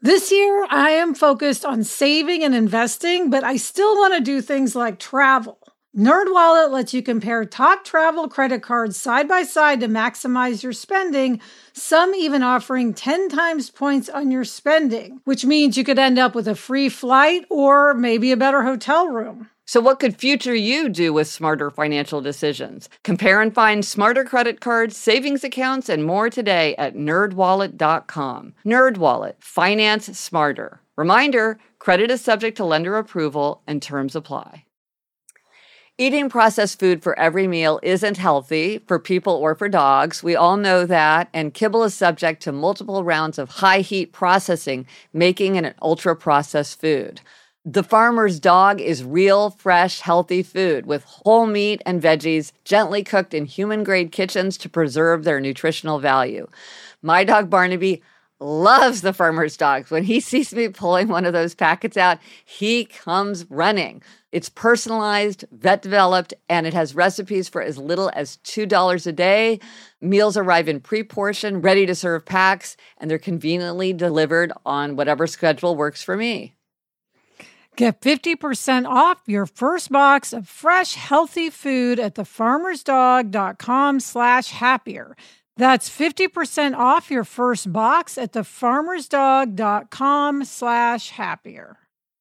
This year, I am focused on saving and investing, but I still want to do things like travel. NerdWallet lets you compare top travel credit cards side by side to maximize your spending, some even offering 10 times points on your spending, which means you could end up with a free flight or maybe a better hotel room. So what could future you do with smarter financial decisions? Compare and find smarter credit cards, savings accounts, and more today at nerdwallet.com. NerdWallet, finance smarter. Reminder, credit is subject to lender approval and terms apply. Eating processed food for every meal isn't healthy for people or for dogs. We all know that, and kibble is subject to multiple rounds of high-heat processing, making it an ultra-processed food. The Farmer's Dog is real, fresh, healthy food with whole meat and veggies gently cooked in human-grade kitchens to preserve their nutritional value. My dog Barnaby loves the Farmer's Dogs. When he sees me pulling one of those packets out, he comes running. It's personalized, vet-developed, and it has recipes for as little as $2 a day. Meals arrive in pre-portioned, ready-to-serve packs, and they're conveniently delivered on whatever schedule works for me. Get 50% off your first box of fresh, healthy food at thefarmersdog.com/happier. That's 50% off your first box at thefarmersdog.com/happier.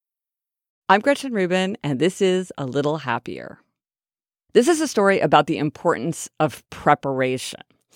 I'm Gretchen Rubin, and this is A Little Happier. This is a story about the importance of preparation.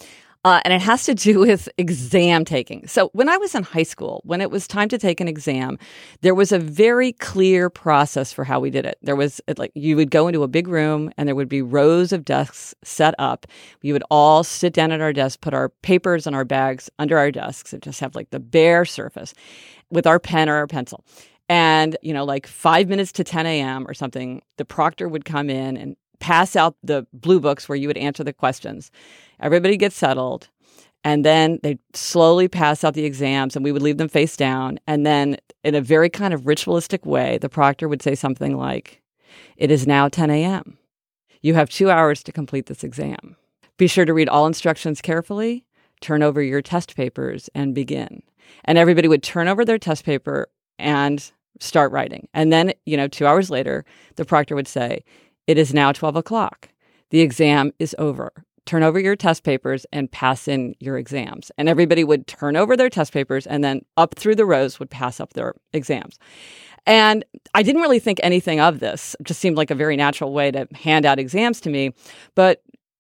And it has to do with exam taking. So when I was in high school, when it was time to take an exam, there was a very clear process for how we did it. There was like you would go into a big room and there would be rows of desks set up. We would all sit down at our desks, put our papers and our bags under our desks and just have like the bare surface with our pen or our pencil. And, like 5 minutes to 10 a.m. or something, the proctor would come in and pass out the blue books where you would answer the questions. Everybody gets settled, and then they'd slowly pass out the exams, and we would leave them face down. And then in a very kind of ritualistic way, the proctor would say something like, "It is now 10 a.m. You have 2 hours to complete this exam. Be sure to read all instructions carefully, turn over your test papers, and begin." And everybody would turn over their test paper and start writing. And then, 2 hours later, the proctor would say, "It is now 12 o'clock. The exam is over. Turn over your test papers and pass in your exams." And everybody would turn over their test papers and then up through the rows would pass up their exams. And I didn't really think anything of this. It just seemed like a very natural way to hand out exams to me. But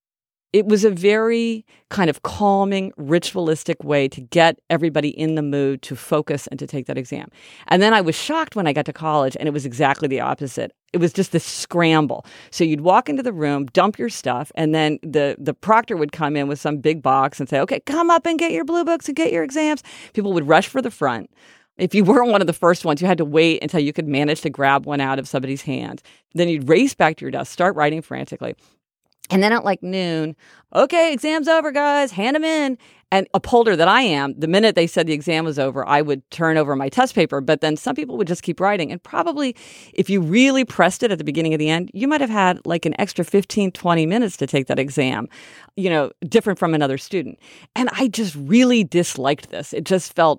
it was a very kind of calming, ritualistic way to get everybody in the mood to focus and to take that exam. And then I was shocked when I got to college, and it was exactly the opposite. It was just this scramble. So you'd walk into the room, dump your stuff, and then the proctor would come in with some big box and say, "Okay, come up and get your blue books and get your exams." People would rush for the front. If you weren't one of the first ones, you had to wait until you could manage to grab one out of somebody's hand. Then you'd race back to your desk, start writing frantically. And then at like noon, "Okay, exam's over, guys, hand them in." And upholder that I am, the minute they said the exam was over, I would turn over my test paper. But then some people would just keep writing. And probably if you really pressed it at the beginning of the end, you might have had like an extra 15, 20 minutes to take that exam, different from another student. And I just really disliked this. It just felt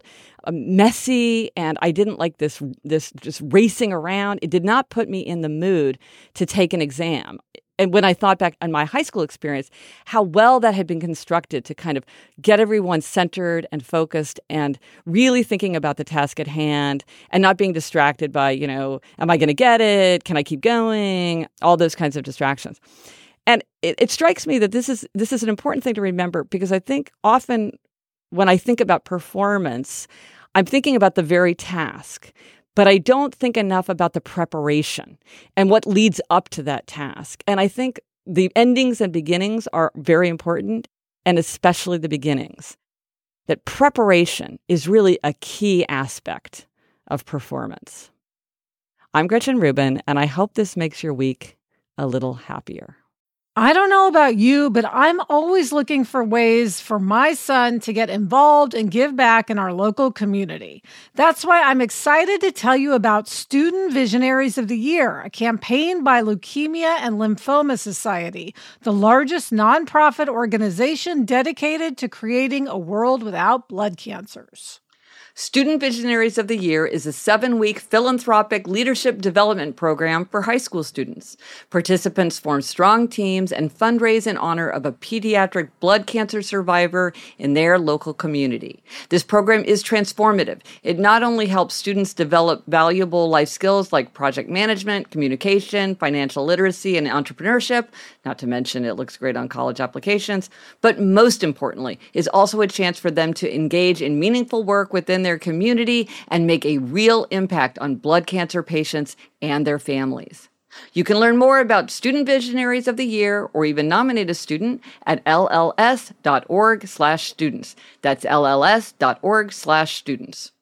messy, and I didn't like this just racing around. It did not put me in the mood to take an exam. And when I thought back on my high school experience, how well that had been constructed to kind of get everyone centered and focused and really thinking about the task at hand and not being distracted by, am I going to get it? Can I keep going? All those kinds of distractions. And it strikes me that this is an important thing to remember, because I think often when I think about performance, I'm thinking about the very task. But I don't think enough about the preparation and what leads up to that task. And I think the endings and beginnings are very important, and especially the beginnings. That preparation is really a key aspect of performance. I'm Gretchen Rubin, and I hope this makes your week a little happier. I don't know about you, but I'm always looking for ways for my son to get involved and give back in our local community. That's why I'm excited to tell you about Student Visionaries of the Year, a campaign by Leukemia and Lymphoma Society, the largest nonprofit organization dedicated to creating a world without blood cancers. Student Visionaries of the Year is a 7-week philanthropic leadership development program for high school students. Participants form strong teams and fundraise in honor of a pediatric blood cancer survivor in their local community. This program is transformative. It not only helps students develop valuable life skills like project management, communication, financial literacy, and entrepreneurship, not to mention it looks great on college applications, but most importantly, is also a chance for them to engage in meaningful work within their community and make a real impact on blood cancer patients and their families. You can learn more about Student Visionaries of the Year or even nominate a student at lls.org/students. That's lls.org/students.